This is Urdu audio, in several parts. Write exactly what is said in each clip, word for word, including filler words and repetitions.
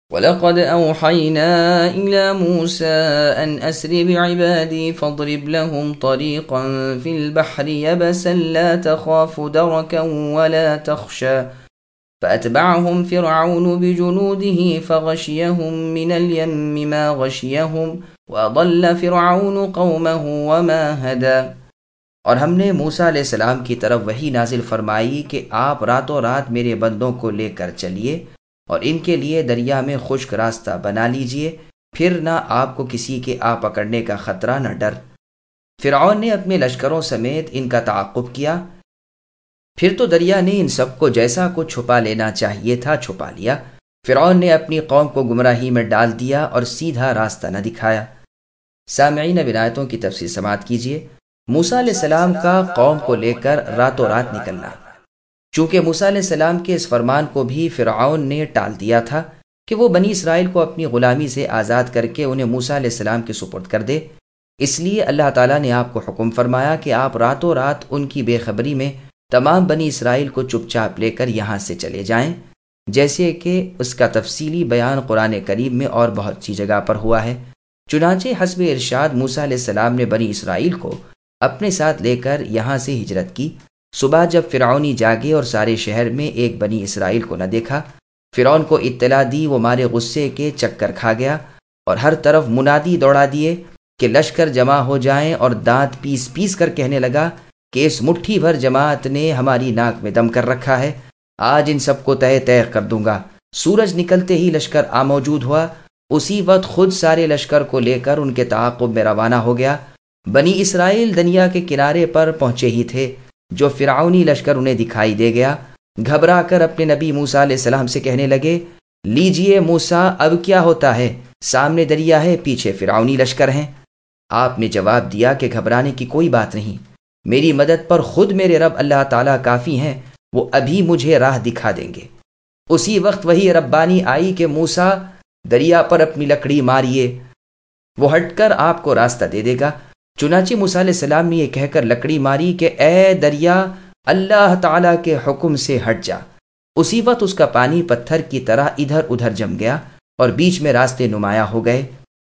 وَلَقَدْ أَوْحَيْنَا إِلَى مُوسَىٰ أَنْ أَسْرِ بِعِبَادِي فَاضْرِبْ لَهُمْ طَرِيقًا فِي الْبَحْرِ يَبَسًا لَا تَخَافُ دَرَكًا وَلَا تَخْشَىٰ فَأَتْبَعَهُمْ فِرْعَوْنُ بِجُنُودِهِ فَغَشِيَهُم مِّنَ الْيَمِّ مَا غَشِيَهُمْ وَأَضَلَّ فِرْعَوْنُ قَوْمَهُ وَمَا هَدَىٰ۔ اور ہم نے موسیٰ علیہ السلام کی طرف وحی نازل فرمائی کہ آپ راتوں رات میرے بندوں کو لے کر چلیے اور ان کے لیے دریا میں خشک راستہ بنا لیجئے، پھر نہ آپ کو کسی کے آ پکڑنے کا خطرہ نہ ڈر۔ فرعون نے اپنے لشکروں سمیت ان کا تعاقب کیا، پھر تو دریا نے ان سب کو جیسا کو چھپا لینا چاہیے تھا چھپا لیا۔ فرعون نے اپنی قوم کو گمراہی میں ڈال دیا اور سیدھا راستہ نہ دکھایا۔ سامعین، اب آیتوں کی تفسیر سماعت کیجیے۔ موسیٰ علیہ السلام کا قوم کو لے کر راتوں رات نکلنا۔ چونکہ موسیٰ علیہ السلام کے اس فرمان کو بھی فرعون نے ٹال دیا تھا کہ وہ بنی اسرائیل کو اپنی غلامی سے آزاد کر کے انہیں موسیٰ علیہ السلام کے سپرد کر دے، اس لیے اللہ تعالیٰ نے آپ کو حکم فرمایا کہ آپ راتوں رات ان کی بے خبری میں تمام بنی اسرائیل کو چپ چاپ لے کر یہاں سے چلے جائیں، جیسے کہ اس کا تفصیلی بیان قرآن کریم میں اور بہت سی جگہ پر ہوا ہے۔ چنانچہ حسب ارشاد موسیٰ علیہ السلام نے بنی اسرائیل کو اپنے ساتھ لے کر یہاں سے ہجرت کی۔ صبح جب فرعونی جاگے اور سارے شہر میں ایک بنی اسرائیل کو نہ دیکھا، فرعون کو اطلاع دی، وہ مارے غصے کے چکر کھا گیا اور ہر طرف منادی دوڑا دیے کہ لشکر جمع ہو جائیں، اور دانت پیس پیس کر کہنے لگا کہ اس مٹھی بھر جماعت نے ہماری ناک میں دم کر رکھا ہے، آج ان سب کو تہہ تہہ کر دوں گا۔ سورج نکلتے ہی لشکر آ موجود ہوا، اسی وقت خود سارے لشکر کو لے کر ان کے تعاقب میں روانہ ہو گیا۔ بنی اسرائیل دریا کے کنارے پر پہنچے ہی تھے جو فرعونی لشکر انہیں دکھائی دے گیا۔ گھبرا کر اپنے نبی موسیٰ علیہ السلام سے کہنے لگے، لیجئے موسیٰ، اب کیا ہوتا ہے؟ سامنے دریا ہے، پیچھے فرعونی لشکر ہیں۔ آپ نے جواب دیا کہ گھبرانے کی کوئی بات نہیں، میری مدد پر خود میرے رب اللہ تعالیٰ کافی ہیں، وہ ابھی مجھے راہ دکھا دیں گے۔ اسی وقت وہی ربانی آئی کہ موسیٰ دریا پر اپنی لکڑی ماریے، وہ ہٹ کر آپ کو راستہ دے دے گا۔ چنانچہ موسیٰ علیہ السلام نے یہ کہہ کر لکڑی ماری کہ اے دریا، اللہ تعالیٰ کے حکم سے ہٹ جا۔ اسی وقت اس کا پانی پتھر کی طرح ادھر ادھر جم گیا اور بیچ میں راستے نمایاں ہو گئے۔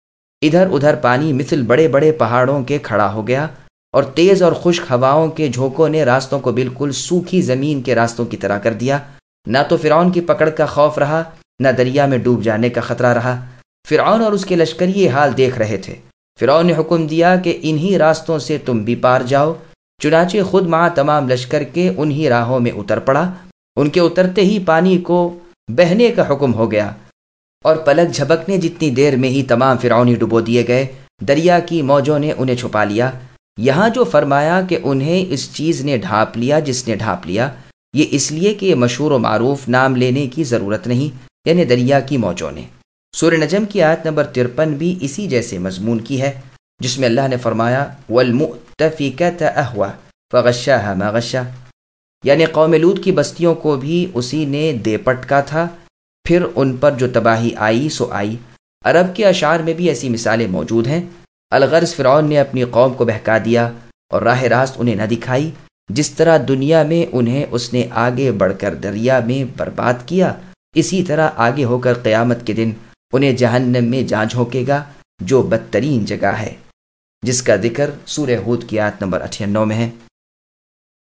ادھر ادھر پانی مثل بڑے بڑے پہاڑوں کے کھڑا ہو گیا، اور تیز اور خشک ہواؤں کے جھونکوں نے راستوں کو بالکل سوکھی زمین کے راستوں کی طرح کر دیا۔ نہ تو فرعون کی پکڑ کا خوف رہا، نہ دریا میں ڈوب جانے کا خطرہ رہا۔ فرعون اور اس کے لشکر یہ حال دیکھ رہے تھے۔ فرعون نے حکم دیا کہ انہی راستوں سے تم بھی پار جاؤ۔ چنانچہ خود مع تمام لشکر کے انہی راہوں میں اتر پڑا۔ ان کے اترتے ہی پانی کو بہنے کا حکم ہو گیا، اور پلک جھپکنے جتنی دیر میں ہی تمام فرعونی ڈبو دیے گئے۔ دریا کی موجوں نے انہیں چھپا لیا۔ یہاں جو فرمایا کہ انہیں اس چیز نے ڈھانپ لیا جس نے ڈھانپ لیا، یہ اس لیے کہ یہ مشہور و معروف نام لینے کی ضرورت نہیں، یعنی دریا کی موجوں نے۔ سورہ نجم کی آیت نمبر ترپن بھی اسی جیسے مضمون کی ہے، جس میں اللہ نے فرمایا وَالْمُؤْتَفِكَةَ أَهْوَىٰ فَغَشَّاهَا مَا غَشَّىٰ، یعنی قوم لوط کی بستیوں کو بھی اسی نے دے پٹکا تھا، پھر ان پر جو تباہی آئی سو آئی۔ عرب کے اشعار میں بھی ایسی مثالیں موجود ہیں۔ الغرض فرعون نے اپنی قوم کو بہکا دیا اور راہ راست انہیں نہ دکھائی۔ جس طرح دنیا میں انہیں اس نے آگے بڑھ کر دریا میں برباد کیا، اسی طرح آگے ہو کر قیامت کے دن انہیں جہنم میں جا جھونکے گا، جو بدترین جگہ ہے، جس کا ذکر سورہ ہود کی آیت نمبر اٹھانوے میں ہے۔